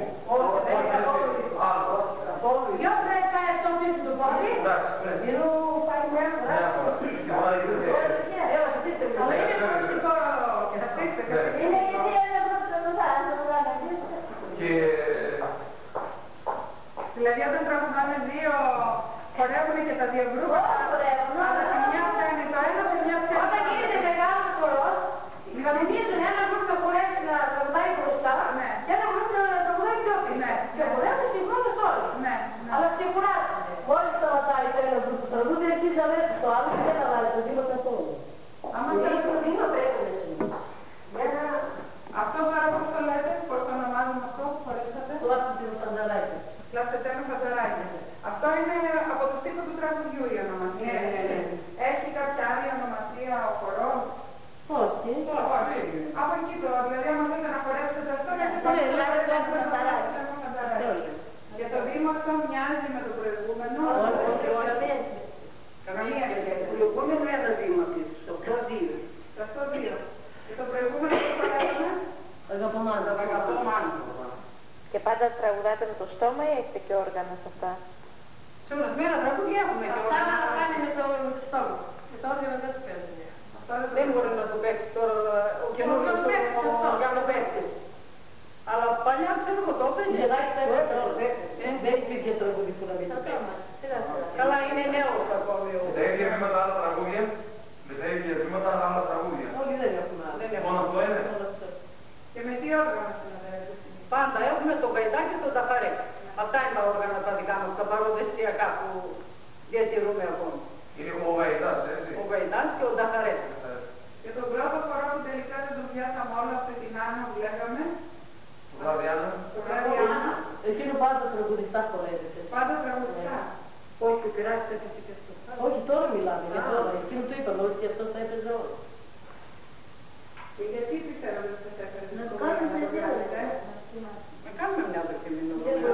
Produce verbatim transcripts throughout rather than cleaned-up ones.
Io tre stai a tutto fuori. Io fai merda. Δηλαδή όταν τραγουδάνε δύο, χορεύουν και τα δύο γκρουπ, αλλά τη μια φτάνει το ένα, τη μια φτάνει. Όταν γίνεται μεγάλος χορός, κανονίζουν ένα γκρουπ να χορεύει να τραγουδάει μπροστά και ένα γκρουπ να τραγουδάει πιο πίσω. Και χορεύουν συγχρόνως όλοι. Αλλά ξεκουράζονται. Μόλις σταματάει το ένα γκρουπ του τραγούδι, αρχίζει να βλέπει το άλλο και να βάλει το δίμα καθόλου. Άμα θέλει το δίμα πρέπει να σημαίνει. Αυτό τώρα πώς το λέτε, πώς το ονομάζουμε αυτό που χορέψατε? Κλάψετε φανταράκι. Κλάψετε ένα φανταράκι. Αυτό είναι από το τύπο του τραγουδιού η ονομασία. Ναι, ναι, ναι. Έχει κάποια άλλη ονομασία ο χορός? Όχι. Όχι. Από εκεί το, δηλαδή άμα θέλετε να χορέψετε αυτό, γιατί το φανταράκι. Και το βήμα αυτό μοιάζει με το προηγούμενο. Όχι, όχι. Καμία σχέση. Το προηγούμενο ένα βήμα πίσω, το δύο. Το δύο. Και το προηγούμενο το χορεύουμε? Αγαπομάντα. Και πάντα τραγουδάτε με το στόμα ή έχετε και όργανα σε αυτά? Σε ορισμένα τραγούδια έχουμε και όργανα. Αυτά να κάνει με το στόμα. Με το όργανα δεν το παίζει. Δεν μπορεί να το παίξει τώρα ο καινούργιος οργανοπαίκτης. Αλλά παλιά ξέρω εγώ το παίζει. Δεν υπήρχε τραγούδι που να μην το παίξει. Καλά, είναι νέος ακόμη. Με τα ίδια βήματα άλλα τραγούδια. Με τα ίδια βήματα άλλα τραγούδια. Όχι, δεν έχουμε άλλα. Μόνο αυτό είναι. Και με τι όργανα συναντεύετε? Πάντα έχουμε τον Καϊτά και τον Ταχαρέ. Αυτά είναι τα όργανα τα δικά μας, τα παροδεσιακά που διατηρούμε ακόμη. Είναι ο Καϊτάς, έτσι. Ο Καϊτάς και ο Ταχαρέ. Και τον πρώτο χορό που τελικά δεν τον πιάσαμε όλο αυτή την Άννα που λέγαμε. Το βράδυ Άννα. Το βράδυ Άννα. Εκείνο πάντα τραγουδιστά χορεύεται. Πάντα τραγουδιστά. Όχι, πειράζεται και αυτό. Όχι, τώρα μιλάμε για τώρα. Εκείνο το είπαμε ότι αυτό θα έπαιζε όλο. Και γιατί πιστεύω ότι σας έφερε? Να κάνουμε δύο. Να κάνουμε μια δοκιμή.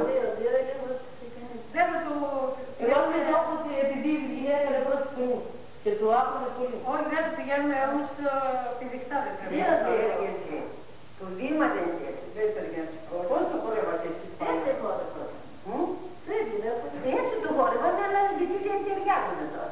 Δεν το... Εγώ με τόπο ότι επειδή η γυναίκα είναι πρώτη φωνή και του άκουνε πολύ. Όχι, δεν πηγαίνουμε όμως πηδηκτά δεν πρέπει. Δεν ταιριάζει. Το βήμα δεν ταιριάζει. Δεν ταιριάζει. Πώς το χορεύατε εσείς? Έτσι χόρευα. Έτσι το χόρευα, αλλά γιατί δεν ταιριάζουν τώρα.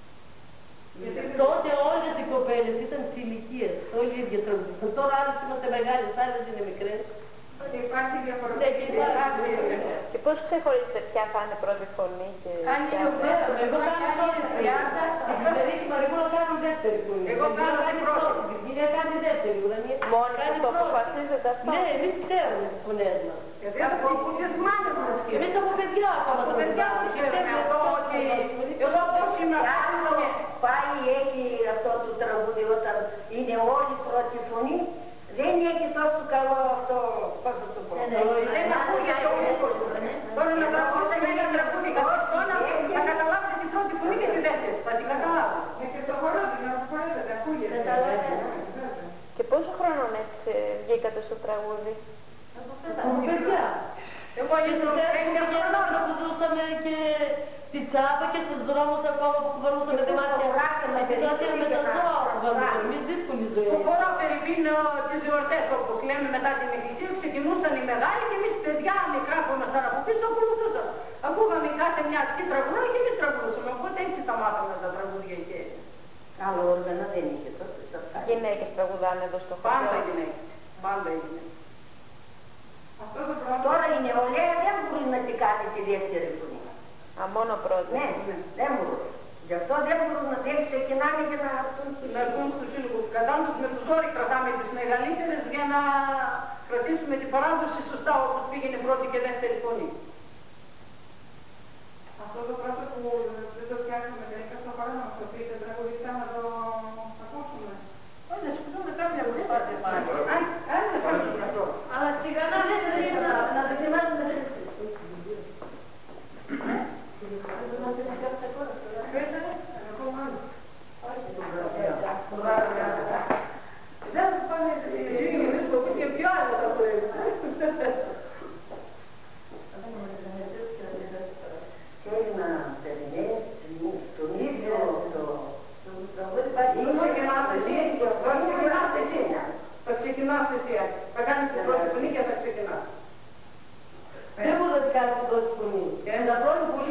Τότε όλες οι κοπέλες ήταν της ηλικίας, όλοι οι ίδιοι τραγουδιστές. Τώρα άλλες είμαστε μεγάλες, άλλες είναι μικρές. Υπάρχει διαφορετικά. Και πώς ξεχωρίζετε ποια θα είναι πρώτη φωνή και Αν ποια είναι θα ξέρω, εγώ κάνω πρώτη τριάντα, την Κυβερνήτη Μαριμόλα κάνω δεύτερη φωνή. Εγώ κάνω την πρώτη, την κυρία κάνει δεύτερη. Μόνοι σας το αποφασίζετε αυτό? Ναι, εμείς ξέρουμε τις φωνές μας. Γιατί από που δεν θυμάμαι μας και εμείς από παιδιά ακόμα από παιδιά που ξέρουμε αυτό ότι εγώ πώς είμαι πάει έχει αυτό το τραγούδι όταν είναι όλη πρώτη φωνή, δεν έχει τόσο καλό αυτό, πώς θα το πω. Δεν ακούγεται ο μήκος. Τώρα να τραγούδι με ένα τραγούδι καθώς τώρα θα καταλάβετε την πρώτη φωνή και τη δεύτερη. Θα την καταλάβω. Και στο χορόδι να χορεύετε, ακούγεται. Και πόσο χρόνων έτσι βγήκατε στο τραγούδι? Από παιδιά. Εγώ για το πέντε χρονών που ζούσαμε και στη Τσάπα και στους δρόμους ακόμα που κουβαλούσαμε τη μάτια. Επιδότια με τα ζώα που κουβαλούσαμε. Εμείς δύσκολη ζωή. Το χώρο περιπίνω τις γιορτές όπως λέμε μετά την Εκκλησία ξεκινούσαν οι μεγάλοι και εμείς παιδιά μικρά που ήμασταν από πίσω ακολουθούσαν. Ακούγαμε κάθε μια αρχή τραγουδά και εμείς τραγουδούσαμε. Οπότε έτσι τα μάθαμε τα τραγούδια και Άλλο όργανα δεν είχε τότε. Γυναίκες τραγουδάνε εδώ στο χώρο? Πάντα οι γυναίκες. Πάντα οι γυναίκες. Τώρα η νεολαία δεν μπορεί να τη κάνει τη δεύτερη φωνή. Α, μόνο πρώτη. Ναι, δεν μπορούν. Γι' αυτό δεν μπορούν να δεν ξεκινάνε και να έρθουν να έρθουν στους σύλλογους. Κατάντως με τους όροι κρατάμε τις μεγαλύτερες για να κρατήσουμε την παράδοση σωστά όπως πήγαινε πρώτη και δεύτερη φωνή. Αυτό το πρώτο που δεν το φτιάχνουμε τελικά στο χώρο να μας το πείτε τραγουδιστά να το ακούσουμε. Όχι, να σκουζούμε κάποια προσπάθεια πάλι. Αν δεν κάνουμε αυτό. Αλλά σιγά να δεν είναι να το θυμάσουμε. Δεν θα πάνε συγγενείς που και πιο άλλο θα το και να βγάλει την πρώτη φωνή. Και είναι τα πρώτη που